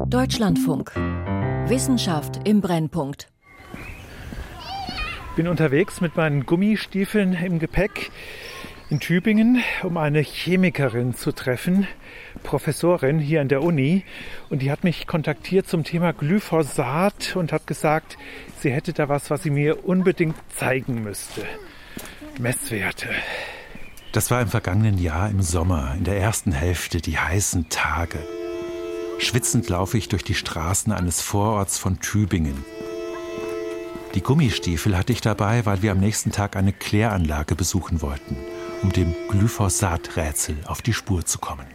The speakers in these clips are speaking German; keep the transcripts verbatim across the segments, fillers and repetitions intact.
Deutschlandfunk. Wissenschaft im Brennpunkt. Ich bin unterwegs mit meinen Gummistiefeln im Gepäck in Tübingen, um eine Chemikerin zu treffen, Professorin hier an der Uni. Und die hat mich kontaktiert zum Thema Glyphosat und hat gesagt, sie hätte da was, was sie mir unbedingt zeigen müsste. Messwerte. Das war im vergangenen Jahr im Sommer, in der ersten Hälfte, die heißen Tage. Schwitzend laufe ich durch die Straßen eines Vororts von Tübingen. Die Gummistiefel hatte ich dabei, weil wir am nächsten Tag eine Kläranlage besuchen wollten, um dem Glyphosat-Rätsel auf die Spur zu kommen.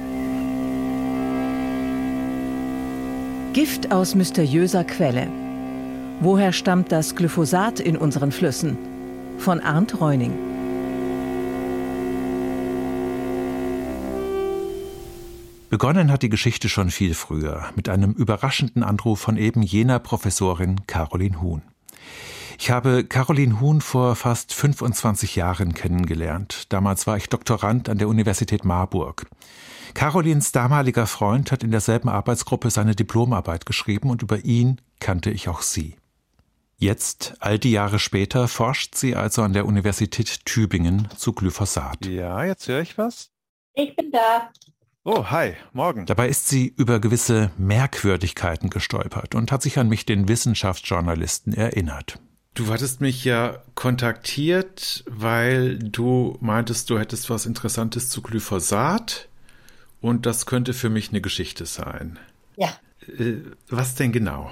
Gift aus mysteriöser Quelle. Woher stammt das Glyphosat in unseren Flüssen? Von Arndt Reuning. Begonnen hat die Geschichte schon viel früher, mit einem überraschenden Anruf von eben jener Professorin Caroline Huhn. Ich habe Caroline Huhn vor fast fünfundzwanzig Jahren kennengelernt. Damals war ich Doktorand an der Universität Marburg. Carolines damaliger Freund hat in derselben Arbeitsgruppe seine Diplomarbeit geschrieben und über ihn kannte ich auch sie. Jetzt, all die Jahre später, forscht sie also an der Universität Tübingen zu Glyphosat. Ja, jetzt höre ich was. Ich bin da. Oh, hi, morgen. Dabei ist sie über gewisse Merkwürdigkeiten gestolpert und hat sich an mich, den Wissenschaftsjournalisten, erinnert. Du hattest mich ja kontaktiert, weil du meintest, du hättest was Interessantes zu Glyphosat und das könnte für mich eine Geschichte sein. Ja. Äh, was denn genau?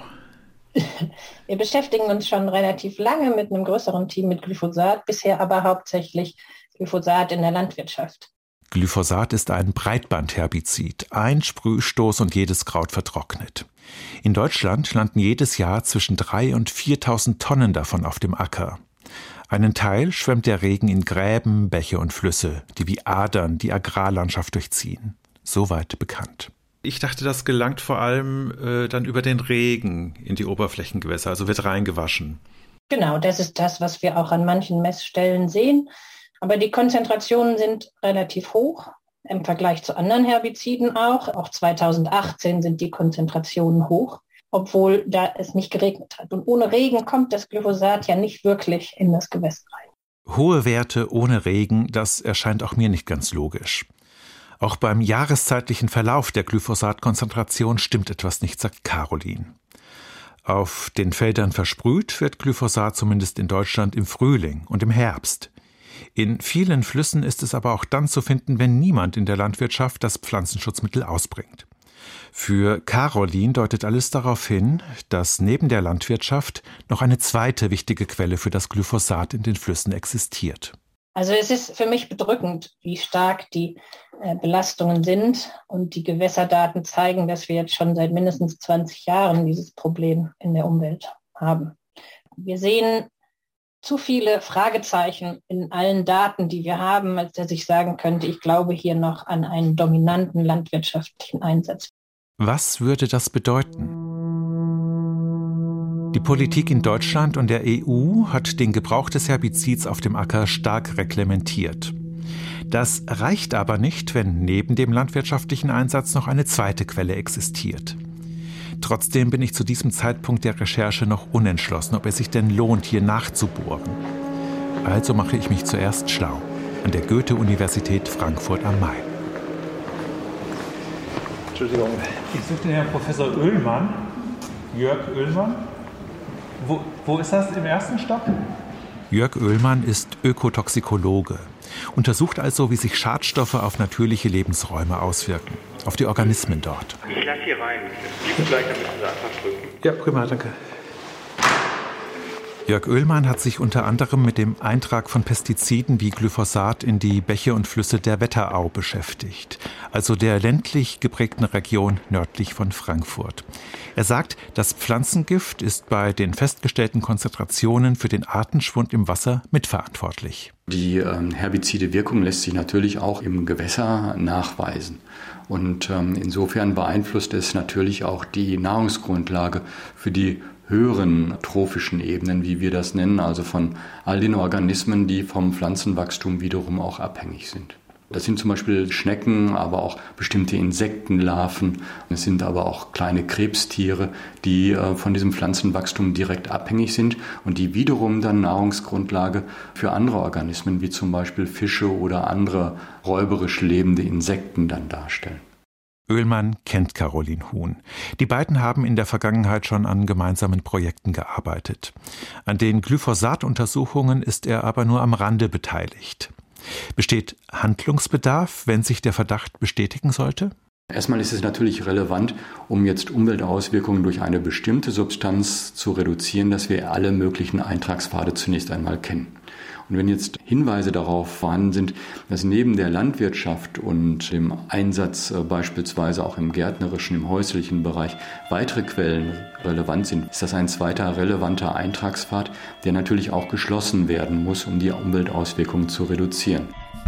Wir beschäftigen uns schon relativ lange mit einem größeren Team mit Glyphosat, bisher aber hauptsächlich Glyphosat in der Landwirtschaft. Glyphosat ist ein Breitbandherbizid. Ein Sprühstoß und jedes Kraut vertrocknet. In Deutschland landen jedes Jahr zwischen dreitausend und viertausend Tonnen davon auf dem Acker. Einen Teil schwemmt der Regen in Gräben, Bäche und Flüsse, die wie Adern die Agrarlandschaft durchziehen. Soweit bekannt. Ich dachte, das gelangt vor allem äh, dann über den Regen in die Oberflächengewässer, also wird reingewaschen. Genau, das ist das, was wir auch an manchen Messstellen sehen. Aber die Konzentrationen sind relativ hoch, im Vergleich zu anderen Herbiziden auch. Auch zweitausendachtzehn sind die Konzentrationen hoch, obwohl da es nicht geregnet hat. Und ohne Regen kommt das Glyphosat ja nicht wirklich in das Gewässer rein. Hohe Werte ohne Regen, das erscheint auch mir nicht ganz logisch. Auch beim jahreszeitlichen Verlauf der Glyphosatkonzentration stimmt etwas nicht, sagt Caroline. Auf den Feldern versprüht wird Glyphosat zumindest in Deutschland im Frühling und im Herbst. In vielen Flüssen ist es aber auch dann zu finden, wenn niemand in der Landwirtschaft das Pflanzenschutzmittel ausbringt. Für Caroline deutet alles darauf hin, dass neben der Landwirtschaft noch eine zweite wichtige Quelle für das Glyphosat in den Flüssen existiert. Also es ist für mich bedrückend, wie stark die äh, Belastungen sind. Und die Gewässerdaten zeigen, dass wir jetzt schon seit mindestens zwanzig Jahren dieses Problem in der Umwelt haben. Wir sehen zu viele Fragezeichen in allen Daten, die wir haben, als dass ich sagen könnte, ich glaube hier noch an einen dominanten landwirtschaftlichen Einsatz. Was würde das bedeuten? Die Politik in Deutschland und der E U hat den Gebrauch des Herbizids auf dem Acker stark reglementiert. Das reicht aber nicht, wenn neben dem landwirtschaftlichen Einsatz noch eine zweite Quelle existiert. Trotzdem bin ich zu diesem Zeitpunkt der Recherche noch unentschlossen, ob es sich denn lohnt, hier nachzubohren. Also mache ich mich zuerst schlau an der Goethe-Universität Frankfurt am Main. Entschuldigung, ich suche den Herrn Professor Oehlmann, Jörg Oehlmann. Wo, wo ist das, im ersten Stock? Jörg Oehlmann ist Ökotoxikologe, untersucht also, wie sich Schadstoffe auf natürliche Lebensräume auswirken, auf die Organismen dort. Ich lasse hier rein. Ich gleich, damit Sie einfach drücken. Ja, prima, danke. Jörg Oehlmann hat sich unter anderem mit dem Eintrag von Pestiziden wie Glyphosat in die Bäche und Flüsse der Wetterau beschäftigt, also der ländlich geprägten Region nördlich von Frankfurt. Er sagt, das Pflanzengift ist bei den festgestellten Konzentrationen für den Artenschwund im Wasser mitverantwortlich. Die ähm, herbizide Wirkung lässt sich natürlich auch im Gewässer nachweisen. Und ähm, insofern beeinflusst es natürlich auch die Nahrungsgrundlage für die höheren trophischen Ebenen, wie wir das nennen, also von all den Organismen, die vom Pflanzenwachstum wiederum auch abhängig sind. Das sind zum Beispiel Schnecken, aber auch bestimmte Insektenlarven. Es sind aber auch kleine Krebstiere, die von diesem Pflanzenwachstum direkt abhängig sind und die wiederum dann Nahrungsgrundlage für andere Organismen, wie zum Beispiel Fische oder andere räuberisch lebende Insekten dann darstellen. Oehlmann kennt Caroline Huhn. Die beiden haben in der Vergangenheit schon an gemeinsamen Projekten gearbeitet. An den Glyphosat-Untersuchungen ist er aber nur am Rande beteiligt. Besteht Handlungsbedarf, wenn sich der Verdacht bestätigen sollte? Erstmal ist es natürlich relevant, um jetzt Umweltauswirkungen durch eine bestimmte Substanz zu reduzieren, dass wir alle möglichen Eintragspfade zunächst einmal kennen. Und wenn jetzt Hinweise darauf vorhanden sind, dass neben der Landwirtschaft und dem Einsatz äh, beispielsweise auch im gärtnerischen, im häuslichen Bereich weitere Quellen relevant sind, ist das ein zweiter relevanter Eintragspfad, der natürlich auch geschlossen werden muss, um die Umweltauswirkungen zu reduzieren.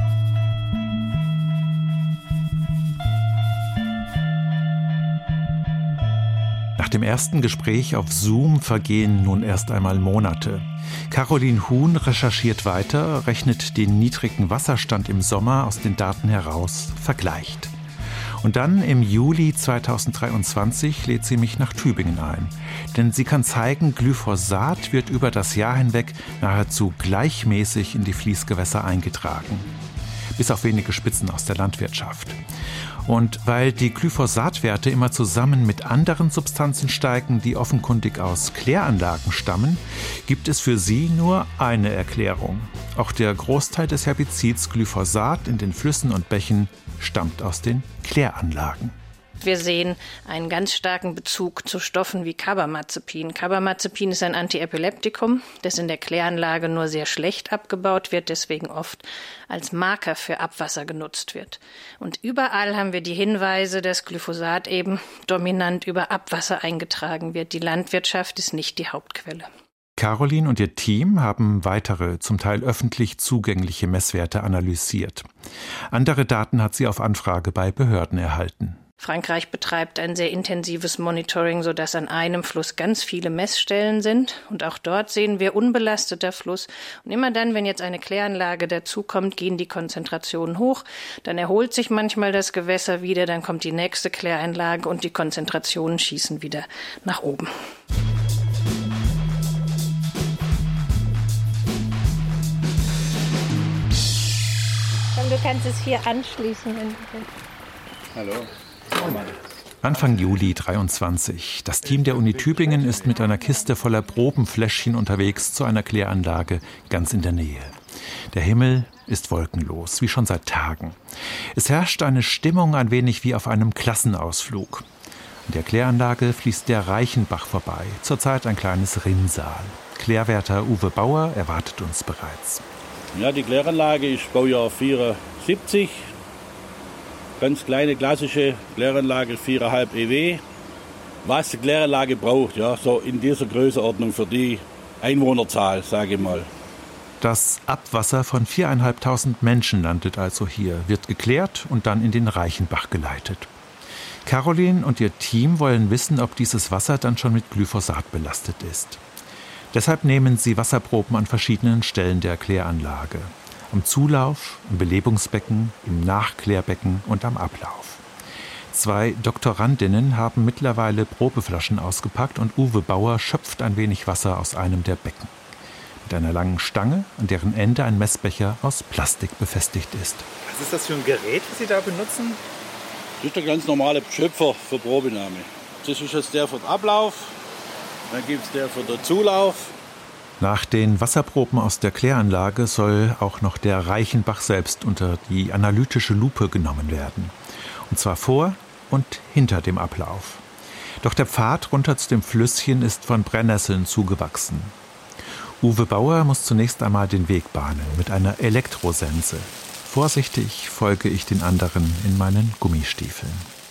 Nach dem ersten Gespräch auf Zoom vergehen nun erst einmal Monate. Caroline Huhn recherchiert weiter, rechnet den niedrigen Wasserstand im Sommer aus den Daten heraus, vergleicht. Und dann im Juli zweitausenddreiundzwanzig lädt sie mich nach Tübingen ein. Denn sie kann zeigen, Glyphosat wird über das Jahr hinweg nahezu gleichmäßig in die Fließgewässer eingetragen. Bis auf wenige Spitzen aus der Landwirtschaft. Und weil die Glyphosatwerte immer zusammen mit anderen Substanzen steigen, die offenkundig aus Kläranlagen stammen, gibt es für sie nur eine Erklärung. Auch der Großteil des Herbizids Glyphosat in den Flüssen und Bächen stammt aus den Kläranlagen. Wir sehen einen ganz starken Bezug zu Stoffen wie Carbamazepin. Carbamazepin ist ein Antiepileptikum, das in der Kläranlage nur sehr schlecht abgebaut wird, deswegen oft als Marker für Abwasser genutzt wird. Und überall haben wir die Hinweise, dass Glyphosat eben dominant über Abwasser eingetragen wird. Die Landwirtschaft ist nicht die Hauptquelle. Caroline und ihr Team haben weitere, zum Teil öffentlich zugängliche Messwerte analysiert. Andere Daten hat sie auf Anfrage bei Behörden erhalten. Frankreich betreibt ein sehr intensives Monitoring, sodass an einem Fluss ganz viele Messstellen sind. Und auch dort sehen wir unbelasteter Fluss. Und immer dann, wenn jetzt eine Kläranlage dazukommt, gehen die Konzentrationen hoch. Dann erholt sich manchmal das Gewässer wieder, dann kommt die nächste Kläranlage und die Konzentrationen schießen wieder nach oben. Du kannst es hier anschließen. Wenn du willst. Hallo. Anfang Juli dreiundzwanzig. Das Team der Uni Tübingen ist mit einer Kiste voller Probenfläschchen unterwegs zu einer Kläranlage ganz in der Nähe. Der Himmel ist wolkenlos, wie schon seit Tagen. Es herrscht eine Stimmung ein wenig wie auf einem Klassenausflug. An der Kläranlage fließt der Reichenbach vorbei, zurzeit ein kleines Rinnsal. Klärwärter Uwe Bauer erwartet uns bereits. Ja, die Kläranlage ist Baujahr vierundsiebzig. Ganz kleine klassische Kläranlage, vier Komma fünf E W. Was die Kläranlage braucht, ja, so in dieser Größenordnung für die Einwohnerzahl, sage ich mal. Das Abwasser von viertausendfünfhundert Menschen landet also hier, wird geklärt und dann in den Reichenbach geleitet. Caroline und ihr Team wollen wissen, ob dieses Wasser dann schon mit Glyphosat belastet ist. Deshalb nehmen sie Wasserproben an verschiedenen Stellen der Kläranlage. Am Zulauf, im Belebungsbecken, im Nachklärbecken und am Ablauf. Zwei Doktorandinnen haben mittlerweile Probeflaschen ausgepackt und Uwe Bauer schöpft ein wenig Wasser aus einem der Becken. Mit einer langen Stange, an deren Ende ein Messbecher aus Plastik befestigt ist. Was ist das für ein Gerät, das Sie da benutzen? Das ist der ganz normale Schöpfer für Probenahme. Das ist jetzt der für den Ablauf, dann gibt es der für den Zulauf. Nach den Wasserproben aus der Kläranlage soll auch noch der Reichenbach selbst unter die analytische Lupe genommen werden. Und zwar vor und hinter dem Ablauf. Doch der Pfad runter zu dem Flüsschen ist von Brennnesseln zugewachsen. Uwe Bauer muss zunächst einmal den Weg bahnen mit einer Elektrosense. Vorsichtig folge ich den anderen in meinen Gummistiefeln.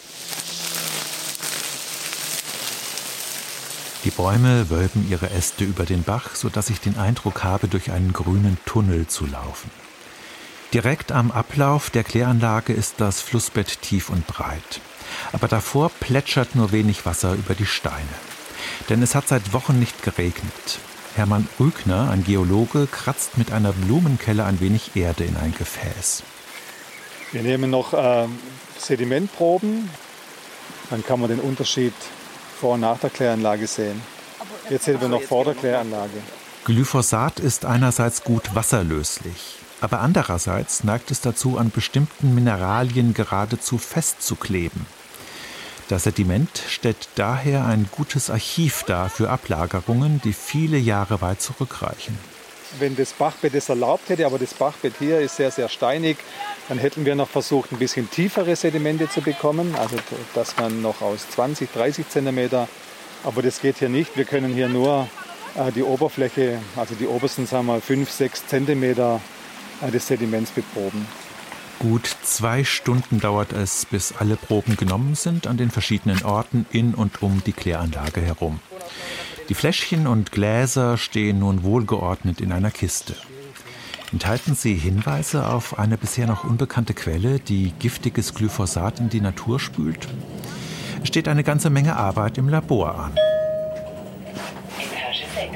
Die Bäume wölben ihre Äste über den Bach, sodass ich den Eindruck habe, durch einen grünen Tunnel zu laufen. Direkt am Ablauf der Kläranlage ist das Flussbett tief und breit. Aber davor plätschert nur wenig Wasser über die Steine. Denn es hat seit Wochen nicht geregnet. Hermann Rügner, ein Geologe, kratzt mit einer Blumenkelle ein wenig Erde in ein Gefäß. Wir nehmen noch äh, Sedimentproben, dann kann man den Unterschied vor und nach der Kläranlage sehen. Jetzt sehen wir noch vor der Kläranlage. Glyphosat ist einerseits gut wasserlöslich, aber andererseits neigt es dazu, an bestimmten Mineralien geradezu festzukleben. Das Sediment stellt daher ein gutes Archiv dar für Ablagerungen, die viele Jahre weit zurückreichen. Wenn das Bachbett es erlaubt hätte, aber das Bachbett hier ist sehr, sehr steinig, dann hätten wir noch versucht, ein bisschen tiefere Sedimente zu bekommen, also dass man noch aus zwanzig, dreißig Zentimeter, aber das geht hier nicht. Wir können hier nur äh, die Oberfläche, also die obersten, sagen wir mal, fünf, sechs Zentimeter äh, des Sediments beproben. Gut zwei Stunden dauert es, bis alle Proben genommen sind an den verschiedenen Orten in und um die Kläranlage herum. Die Fläschchen und Gläser stehen nun wohlgeordnet in einer Kiste. Enthalten sie Hinweise auf eine bisher noch unbekannte Quelle, die giftiges Glyphosat in die Natur spült? Es steht eine ganze Menge Arbeit im Labor an. Etage sechs.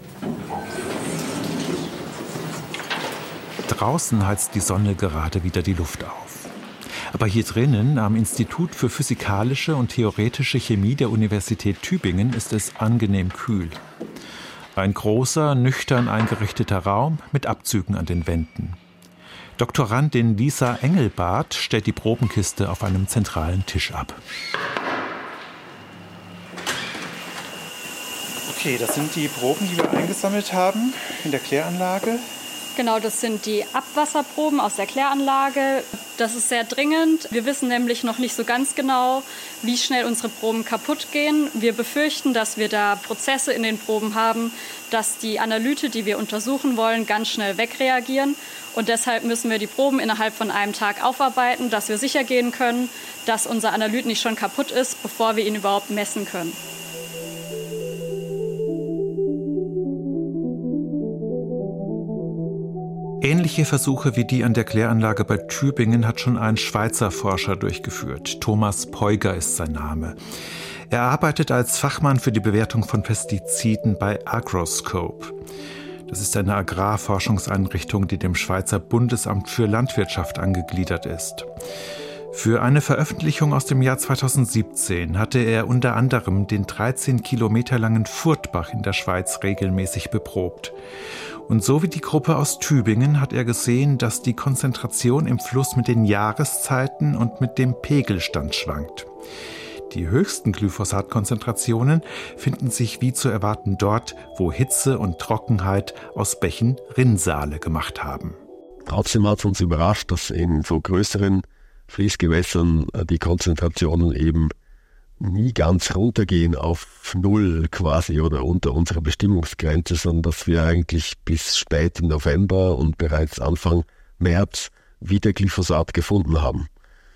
Draußen heizt die Sonne gerade wieder die Luft auf. Aber hier drinnen, am Institut für Physikalische und Theoretische Chemie der Universität Tübingen, ist es angenehm kühl. Ein großer, nüchtern eingerichteter Raum mit Abzügen an den Wänden. Doktorandin Lisa Engelbart stellt die Probenkiste auf einem zentralen Tisch ab. Okay, das sind die Proben, die wir eingesammelt haben in der Kläranlage. Genau, das sind die Abwasserproben aus der Kläranlage. Das ist sehr dringend. Wir wissen nämlich noch nicht so ganz genau, wie schnell unsere Proben kaputt gehen. Wir befürchten, dass wir da Prozesse in den Proben haben, dass die Analyte, die wir untersuchen wollen, ganz schnell wegreagieren. Und deshalb müssen wir die Proben innerhalb von einem Tag aufarbeiten, dass wir sicher gehen können, dass unser Analyt nicht schon kaputt ist, bevor wir ihn überhaupt messen können. Ähnliche Versuche wie die an der Kläranlage bei Tübingen hat schon ein Schweizer Forscher durchgeführt. Thomas Peuger ist sein Name. Er arbeitet als Fachmann für die Bewertung von Pestiziden bei Agroscope. Das ist eine Agrarforschungseinrichtung, die dem Schweizer Bundesamt für Landwirtschaft angegliedert ist. Für eine Veröffentlichung aus dem Jahr zweitausendsiebzehn hatte er unter anderem den dreizehn Kilometer langen Furtbach in der Schweiz regelmäßig beprobt. Und so wie die Gruppe aus Tübingen hat er gesehen, dass die Konzentration im Fluss mit den Jahreszeiten und mit dem Pegelstand schwankt. Die höchsten Glyphosatkonzentrationen finden sich wie zu erwarten dort, wo Hitze und Trockenheit aus Bächen Rinnsale gemacht haben. Trotzdem hat es uns überrascht, dass in so größeren Fließgewässern die Konzentrationen eben nie ganz runtergehen auf Null quasi oder unter unserer Bestimmungsgrenze, sondern dass wir eigentlich bis spät im November und bereits Anfang März wieder Glyphosat gefunden haben.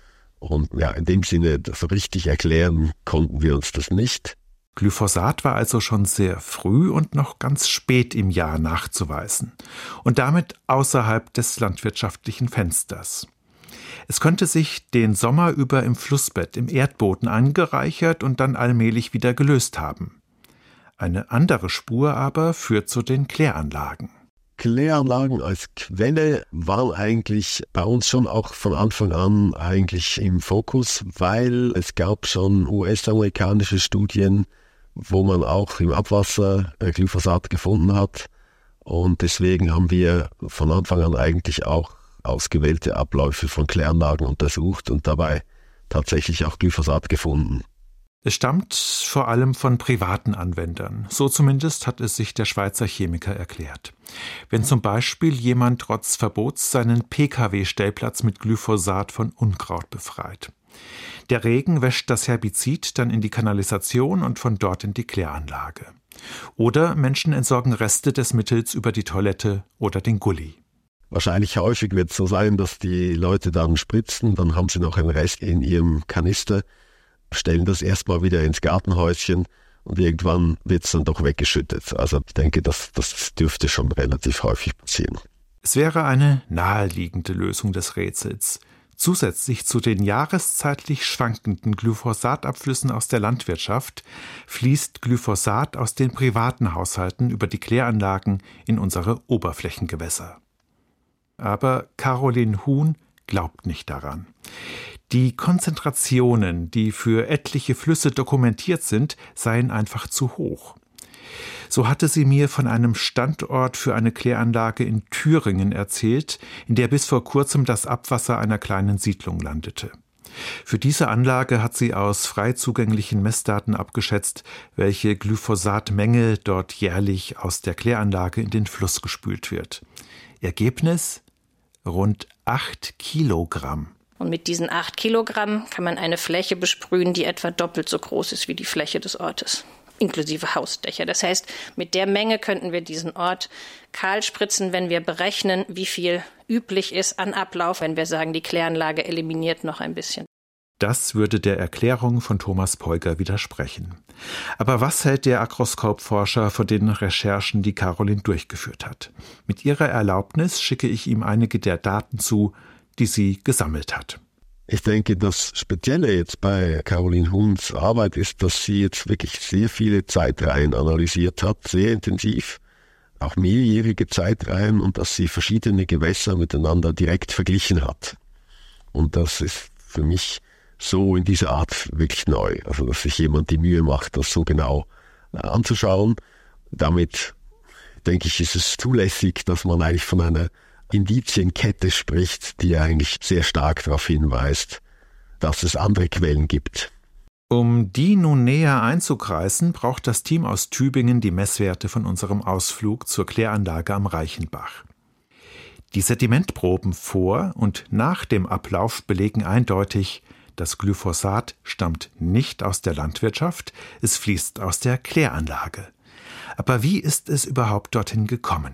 Und ja, in dem Sinne, so richtig erklären konnten wir uns das nicht. Glyphosat war also schon sehr früh und noch ganz spät im Jahr nachzuweisen und damit außerhalb des landwirtschaftlichen Fensters. Es könnte sich den Sommer über im Flussbett, im Erdboden angereichert und dann allmählich wieder gelöst haben. Eine andere Spur aber führt zu den Kläranlagen. Kläranlagen als Quelle waren eigentlich bei uns schon auch von Anfang an eigentlich im Fokus, weil es gab schon U S-amerikanische Studien, wo man auch im Abwasser Glyphosat gefunden hat. Und deswegen haben wir von Anfang an eigentlich auch ausgewählte Abläufe von Kläranlagen untersucht und dabei tatsächlich auch Glyphosat gefunden. Es stammt vor allem von privaten Anwendern. So zumindest hat es sich der Schweizer Chemiker erklärt. Wenn zum Beispiel jemand trotz Verbots seinen P K W-Stellplatz mit Glyphosat von Unkraut befreit. Der Regen wäscht das Herbizid dann in die Kanalisation und von dort in die Kläranlage. Oder Menschen entsorgen Reste des Mittels über die Toilette oder den Gully. Wahrscheinlich häufig wird es so sein, dass die Leute dann spritzen, dann haben sie noch einen Rest in ihrem Kanister, stellen das erstmal wieder ins Gartenhäuschen und irgendwann wird es dann doch weggeschüttet. Also ich denke, das, das dürfte schon relativ häufig passieren. Es wäre eine naheliegende Lösung des Rätsels. Zusätzlich zu den jahreszeitlich schwankenden Glyphosatabflüssen aus der Landwirtschaft fließt Glyphosat aus den privaten Haushalten über die Kläranlagen in unsere Oberflächengewässer. Aber Caroline Huhn glaubt nicht daran. Die Konzentrationen, die für etliche Flüsse dokumentiert sind, seien einfach zu hoch. So hatte sie mir von einem Standort für eine Kläranlage in Thüringen erzählt, in der bis vor kurzem das Abwasser einer kleinen Siedlung landete. Für diese Anlage hat sie aus frei zugänglichen Messdaten abgeschätzt, welche Glyphosatmenge dort jährlich aus der Kläranlage in den Fluss gespült wird. Ergebnis? Rund acht Kilogramm. Und mit diesen acht Kilogramm kann man eine Fläche besprühen, die etwa doppelt so groß ist wie die Fläche des Ortes, inklusive Hausdächer. Das heißt, mit der Menge könnten wir diesen Ort kahl spritzen, wenn wir berechnen, wie viel üblich ist an Ablauf, wenn wir sagen, die Kläranlage eliminiert noch ein bisschen. Das würde der Erklärung von Thomas Peuger widersprechen. Aber was hält der Agroskop-Forscher von den Recherchen, die Caroline durchgeführt hat? Mit ihrer Erlaubnis schicke ich ihm einige der Daten zu, die sie gesammelt hat. Ich denke, das Spezielle jetzt bei Caroline Huhns Arbeit ist, dass sie jetzt wirklich sehr viele Zeitreihen analysiert hat, sehr intensiv, auch mehrjährige Zeitreihen, und dass sie verschiedene Gewässer miteinander direkt verglichen hat. Und das ist für mich so in dieser Art wirklich neu. Also, dass sich jemand die Mühe macht, das so genau anzuschauen. Damit, denke ich, ist es zulässig, dass man eigentlich von einer Indizienkette spricht, die eigentlich sehr stark darauf hinweist, dass es andere Quellen gibt. Um die nun näher einzukreisen, braucht das Team aus Tübingen die Messwerte von unserem Ausflug zur Kläranlage am Reichenbach. Die Sedimentproben vor und nach dem Ablauf belegen eindeutig, das Glyphosat stammt nicht aus der Landwirtschaft, es fließt aus der Kläranlage. Aber wie ist es überhaupt dorthin gekommen?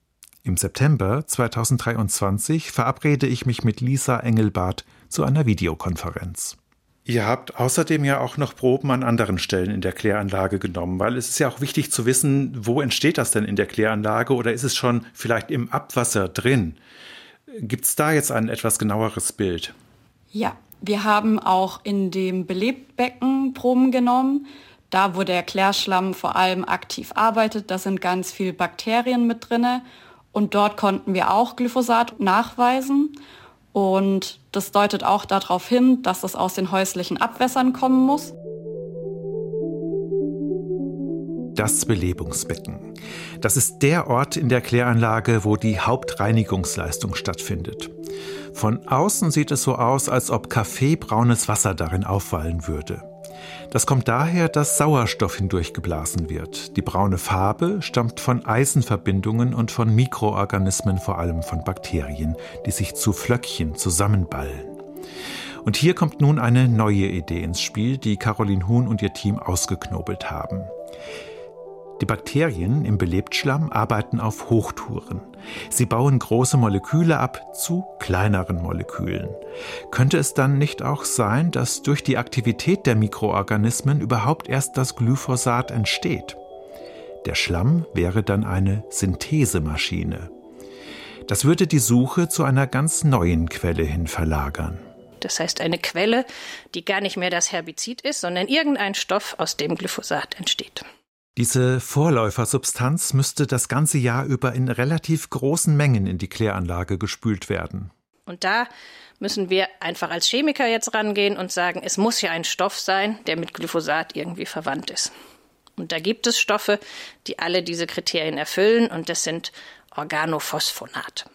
Im September zweitausenddreiundzwanzig verabrede ich mich mit Lisa Engelbart zu einer Videokonferenz. Ihr habt außerdem ja auch noch Proben an anderen Stellen in der Kläranlage genommen, weil es ist ja auch wichtig zu wissen, wo entsteht das denn in der Kläranlage oder ist es schon vielleicht im Abwasser drin? Gibt es da jetzt ein etwas genaueres Bild? Ja, wir haben auch in dem Belebtbecken Proben genommen. Da, wo der Klärschlamm vor allem aktiv arbeitet, da sind ganz viele Bakterien mit drin. Und dort konnten wir auch Glyphosat nachweisen. Und das deutet auch darauf hin, dass es aus den häuslichen Abwässern kommen muss. Das Belebungsbecken. Das ist der Ort in der Kläranlage, wo die Hauptreinigungsleistung stattfindet. Von außen sieht es so aus, als ob kaffeebraunes Wasser darin aufwallen würde. Das kommt daher, dass Sauerstoff hindurchgeblasen wird. Die braune Farbe stammt von Eisenverbindungen und von Mikroorganismen, vor allem von Bakterien, die sich zu Flöckchen zusammenballen. Und hier kommt nun eine neue Idee ins Spiel, die Caroline Huhn und ihr Team ausgeknobelt haben. Die Bakterien im Belebtschlamm arbeiten auf Hochtouren. Sie bauen große Moleküle ab zu kleineren Molekülen. Könnte es dann nicht auch sein, dass durch die Aktivität der Mikroorganismen überhaupt erst das Glyphosat entsteht? Der Schlamm wäre dann eine Synthesemaschine. Das würde die Suche zu einer ganz neuen Quelle hin verlagern. Das heißt eine Quelle, die gar nicht mehr das Herbizid ist, sondern irgendein Stoff, aus dem Glyphosat entsteht. Diese Vorläufersubstanz müsste das ganze Jahr über in relativ großen Mengen in die Kläranlage gespült werden. Und da müssen wir einfach als Chemiker jetzt rangehen und sagen, es muss ja ein Stoff sein, der mit Glyphosat irgendwie verwandt ist. Und da gibt es Stoffe, die alle diese Kriterien erfüllen, und das sind Organophosphonate.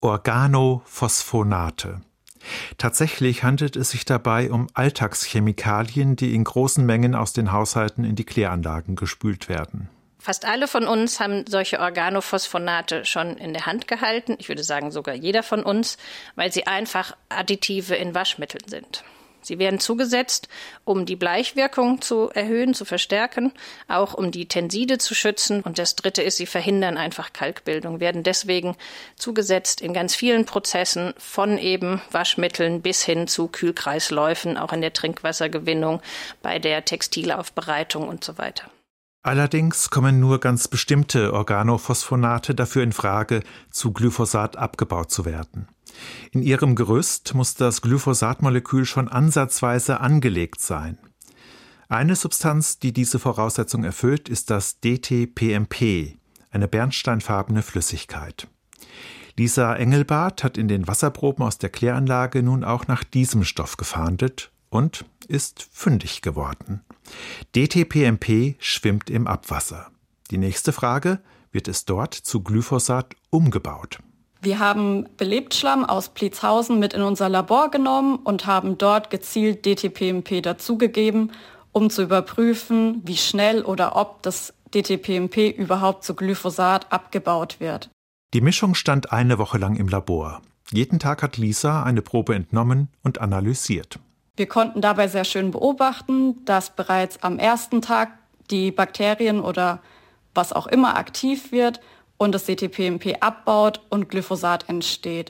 Organophosphonate. Tatsächlich handelt es sich dabei um Alltagschemikalien, die in großen Mengen aus den Haushalten in die Kläranlagen gespült werden. Fast alle von uns haben solche Organophosphonate schon in der Hand gehalten. Ich würde sagen, sogar jeder von uns, weil sie einfach Additive in Waschmitteln sind. Sie werden zugesetzt, um die Bleichwirkung zu erhöhen, zu verstärken, auch um die Tenside zu schützen. Und das Dritte ist, sie verhindern einfach Kalkbildung, werden deswegen zugesetzt in ganz vielen Prozessen, von eben Waschmitteln bis hin zu Kühlkreisläufen, auch in der Trinkwassergewinnung, bei der Textilaufbereitung und so weiter. Allerdings kommen nur ganz bestimmte Organophosphonate dafür in Frage, zu Glyphosat abgebaut zu werden. In ihrem Gerüst muss das Glyphosatmolekül schon ansatzweise angelegt sein. Eine Substanz, die diese Voraussetzung erfüllt, ist das D T P M P, eine bernsteinfarbene Flüssigkeit. Lisa Engelbart hat in den Wasserproben aus der Kläranlage nun auch nach diesem Stoff gefahndet und ist fündig geworden. D T P M P schwimmt im Abwasser. Die nächste Frage: Wird es dort zu Glyphosat umgebaut? Wir haben Belebtschlamm aus Pliezhausen mit in unser Labor genommen und haben dort gezielt D T P M P dazugegeben, um zu überprüfen, wie schnell oder ob das D T P M P überhaupt zu Glyphosat abgebaut wird. Die Mischung stand eine Woche lang im Labor. Jeden Tag hat Lisa eine Probe entnommen und analysiert. Wir konnten dabei sehr schön beobachten, dass bereits am ersten Tag die Bakterien oder was auch immer aktiv wird und das D T P M P abbaut und Glyphosat entsteht.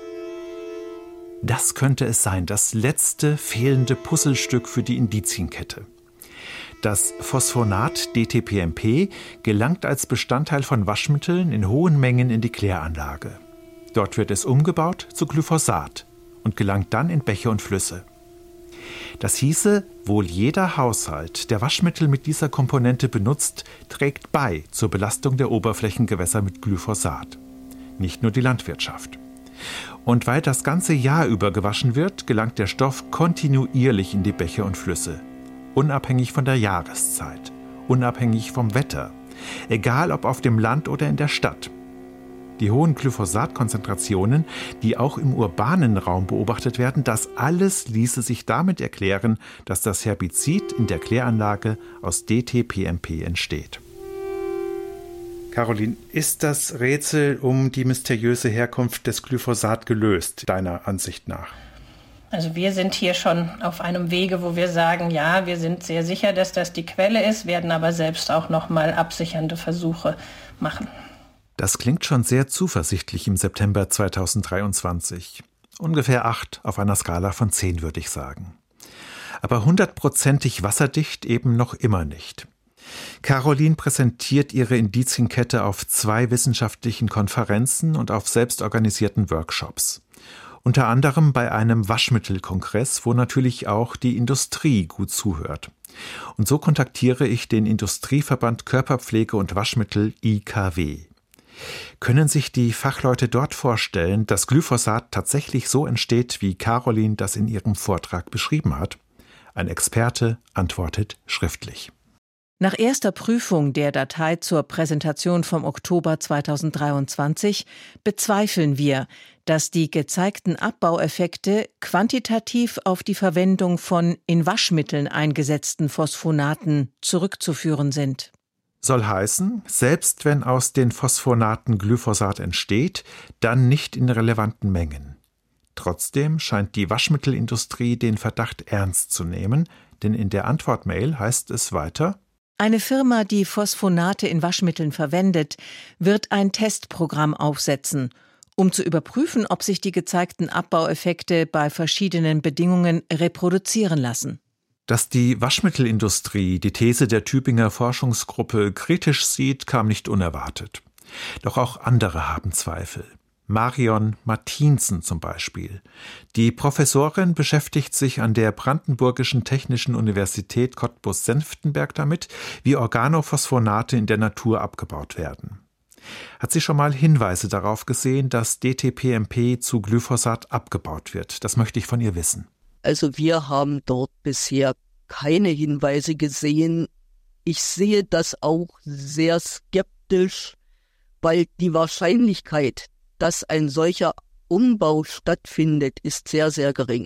Das könnte es sein, das letzte fehlende Puzzlestück für die Indizienkette. Das Phosphonat D T P M P gelangt als Bestandteil von Waschmitteln in hohen Mengen in die Kläranlage. Dort wird es umgebaut zu Glyphosat und gelangt dann in Bäche und Flüsse. Das hieße, wohl jeder Haushalt, der Waschmittel mit dieser Komponente benutzt, trägt bei zur Belastung der Oberflächengewässer mit Glyphosat. Nicht nur die Landwirtschaft. Und weil das ganze Jahr über gewaschen wird, gelangt der Stoff kontinuierlich in die Bäche und Flüsse. Unabhängig von der Jahreszeit, unabhängig vom Wetter, egal ob auf dem Land oder in der Stadt. Die hohen Glyphosatkonzentrationen, die auch im urbanen Raum beobachtet werden, das alles ließe sich damit erklären, dass das Herbizid in der Kläranlage aus D T P M P entsteht. Caroline, ist das Rätsel um die mysteriöse Herkunft des Glyphosat gelöst, deiner Ansicht nach? Also wir sind hier schon auf einem Wege, wo wir sagen, ja, wir sind sehr sicher, dass das die Quelle ist, werden aber selbst auch noch mal absichernde Versuche machen. Das klingt schon sehr zuversichtlich im September zweitausenddreiundzwanzig. Ungefähr acht auf einer Skala von zehn, würde ich sagen. Aber hundertprozentig wasserdicht eben noch immer nicht. Caroline präsentiert ihre Indizienkette auf zwei wissenschaftlichen Konferenzen und auf selbstorganisierten Workshops. Unter anderem bei einem Waschmittelkongress, wo natürlich auch die Industrie gut zuhört. Und so kontaktiere ich den Industrieverband Körperpflege und Waschmittel I K W. Können sich die Fachleute dort vorstellen, dass Glyphosat tatsächlich so entsteht, wie Caroline das in ihrem Vortrag beschrieben hat? Ein Experte antwortet schriftlich. Nach erster Prüfung der Datei zur Präsentation vom Oktober zweitausenddreiundzwanzig bezweifeln wir, dass die gezeigten Abbaueffekte quantitativ auf die Verwendung von in Waschmitteln eingesetzten Phosphonaten zurückzuführen sind. Soll heißen, selbst wenn aus den Phosphonaten Glyphosat entsteht, dann nicht in relevanten Mengen. Trotzdem scheint die Waschmittelindustrie den Verdacht ernst zu nehmen, denn in der Antwortmail heißt es weiter: Eine Firma, die Phosphonate in Waschmitteln verwendet, wird ein Testprogramm aufsetzen, um zu überprüfen, ob sich die gezeigten Abbaueffekte bei verschiedenen Bedingungen reproduzieren lassen. Dass die Waschmittelindustrie die These der Tübinger Forschungsgruppe kritisch sieht, kam nicht unerwartet. Doch auch andere haben Zweifel. Marion Martinsen zum Beispiel. Die Professorin beschäftigt sich an der Brandenburgischen Technischen Universität Cottbus-Senftenberg damit, wie Organophosphonate in der Natur abgebaut werden. Hat sie schon mal Hinweise darauf gesehen, dass D T P M P zu Glyphosat abgebaut wird? Das möchte ich von ihr wissen. Also wir haben dort bisher keine Hinweise gesehen. Ich sehe das auch sehr skeptisch, weil die Wahrscheinlichkeit, dass ein solcher Umbau stattfindet, ist sehr, sehr gering.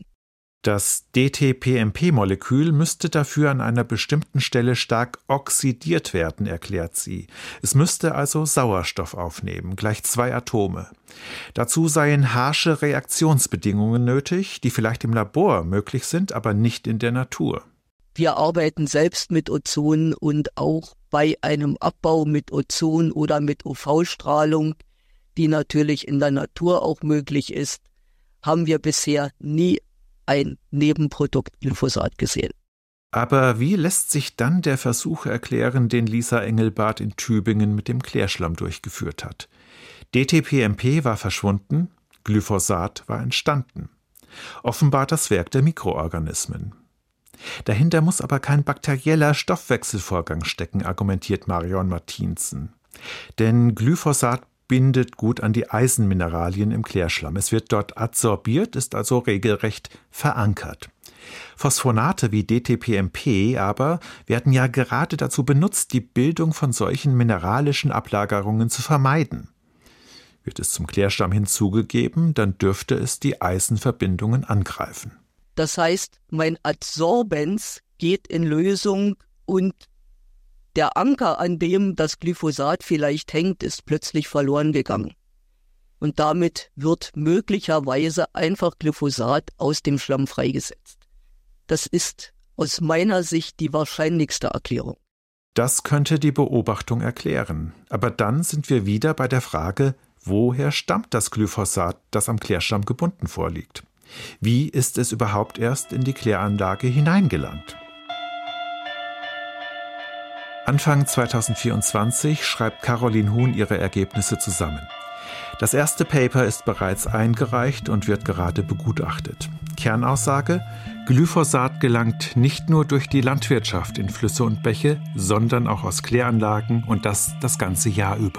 Das D T P M P-Molekül müsste dafür an einer bestimmten Stelle stark oxidiert werden, erklärt sie. Es müsste also Sauerstoff aufnehmen, gleich zwei Atome. Dazu seien harsche Reaktionsbedingungen nötig, die vielleicht im Labor möglich sind, aber nicht in der Natur. Wir arbeiten selbst mit Ozon und auch bei einem Abbau mit Ozon oder mit U V-Strahlung, die natürlich in der Natur auch möglich ist, haben wir bisher nie ein Nebenprodukt Glyphosat gesehen. Aber wie lässt sich dann der Versuch erklären, den Lisa Engelbart in Tübingen mit dem Klärschlamm durchgeführt hat? D T P M P war verschwunden, Glyphosat war entstanden. Offenbar das Werk der Mikroorganismen. Dahinter muss aber kein bakterieller Stoffwechselvorgang stecken, argumentiert Marion Martinsen. Denn Glyphosat bindet gut an die Eisenmineralien im Klärschlamm. Es wird dort adsorbiert, ist also regelrecht verankert. Phosphonate wie D T P M P aber werden ja gerade dazu benutzt, die Bildung von solchen mineralischen Ablagerungen zu vermeiden. Wird es zum Klärschlamm hinzugegeben, dann dürfte es die Eisenverbindungen angreifen. Das heißt, mein Adsorbens geht in Lösung und der Anker, an dem das Glyphosat vielleicht hängt, ist plötzlich verloren gegangen. Und damit wird möglicherweise einfach Glyphosat aus dem Schlamm freigesetzt. Das ist aus meiner Sicht die wahrscheinlichste Erklärung. Das könnte die Beobachtung erklären. Aber dann sind wir wieder bei der Frage, woher stammt das Glyphosat, das am Klärschlamm gebunden vorliegt? Wie ist es überhaupt erst in die Kläranlage hineingelangt? Anfang zweitausendvierundzwanzig schreibt Caroline Huhn ihre Ergebnisse zusammen. Das erste Paper ist bereits eingereicht und wird gerade begutachtet. Kernaussage: Glyphosat gelangt nicht nur durch die Landwirtschaft in Flüsse und Bäche, sondern auch aus Kläranlagen und das das ganze Jahr über.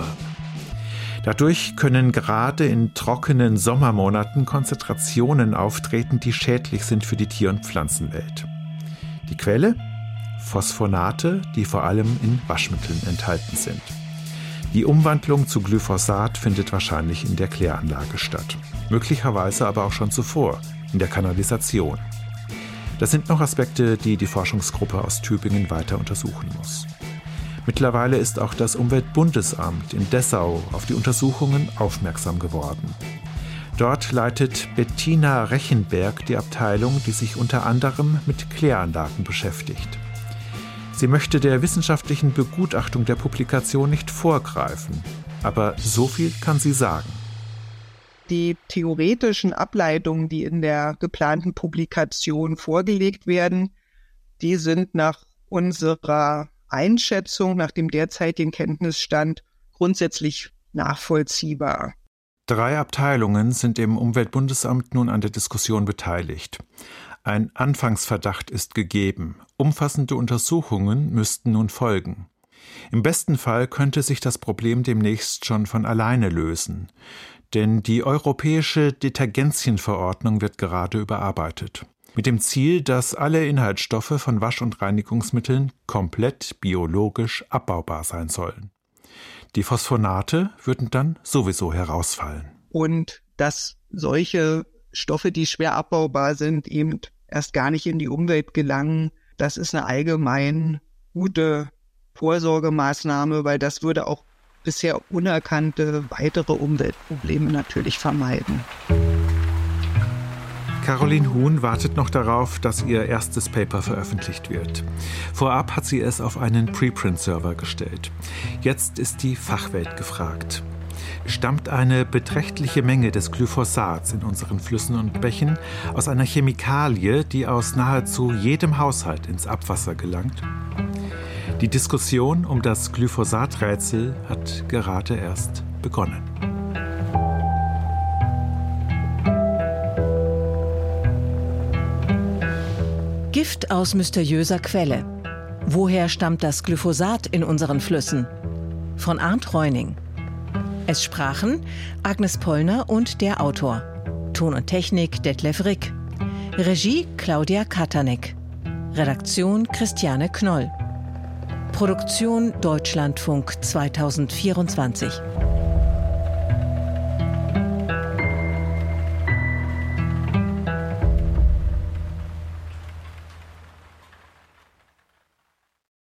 Dadurch können gerade in trockenen Sommermonaten Konzentrationen auftreten, die schädlich sind für die Tier- und Pflanzenwelt. Die Quelle? Phosphonate, die vor allem in Waschmitteln enthalten sind. Die Umwandlung zu Glyphosat findet wahrscheinlich in der Kläranlage statt. Möglicherweise aber auch schon zuvor, in der Kanalisation. Das sind noch Aspekte, die die Forschungsgruppe aus Tübingen weiter untersuchen muss. Mittlerweile ist auch das Umweltbundesamt in Dessau auf die Untersuchungen aufmerksam geworden. Dort leitet Bettina Rechenberg die Abteilung, die sich unter anderem mit Kläranlagen beschäftigt. Sie möchte der wissenschaftlichen Begutachtung der Publikation nicht vorgreifen, aber so viel kann sie sagen. Die theoretischen Ableitungen, die in der geplanten Publikation vorgelegt werden, die sind nach unserer Einschätzung, nach dem derzeitigen Kenntnisstand, grundsätzlich nachvollziehbar. Drei Abteilungen sind im Umweltbundesamt nun an der Diskussion beteiligt. Ein Anfangsverdacht ist gegeben. Umfassende Untersuchungen müssten nun folgen. Im besten Fall könnte sich das Problem demnächst schon von alleine lösen. Denn die europäische Detergentienverordnung wird gerade überarbeitet. Mit dem Ziel, dass alle Inhaltsstoffe von Wasch- und Reinigungsmitteln komplett biologisch abbaubar sein sollen. Die Phosphonate würden dann sowieso herausfallen. Und dass solche Stoffe, die schwer abbaubar sind, eben erst gar nicht in die Umwelt gelangen, das ist eine allgemein gute Vorsorgemaßnahme, weil das würde auch bisher unerkannte weitere Umweltprobleme natürlich vermeiden. Caroline Huhn wartet noch darauf, dass ihr erstes Paper veröffentlicht wird. Vorab hat sie es auf einen Preprint-Server gestellt. Jetzt ist die Fachwelt gefragt. Stammt eine beträchtliche Menge des Glyphosats in unseren Flüssen und Bächen aus einer Chemikalie, die aus nahezu jedem Haushalt ins Abwasser gelangt? Die Diskussion um das Glyphosat-Rätsel hat gerade erst begonnen. Gift aus mysteriöser Quelle. Woher stammt das Glyphosat in unseren Flüssen? Von Arndt Reuning. Es sprachen Agnes Pollner und der Autor. Ton und Technik Detlef Rick. Regie Claudia Katanek. Redaktion Christiane Knoll. Produktion Deutschlandfunk zweitausendvierundzwanzig.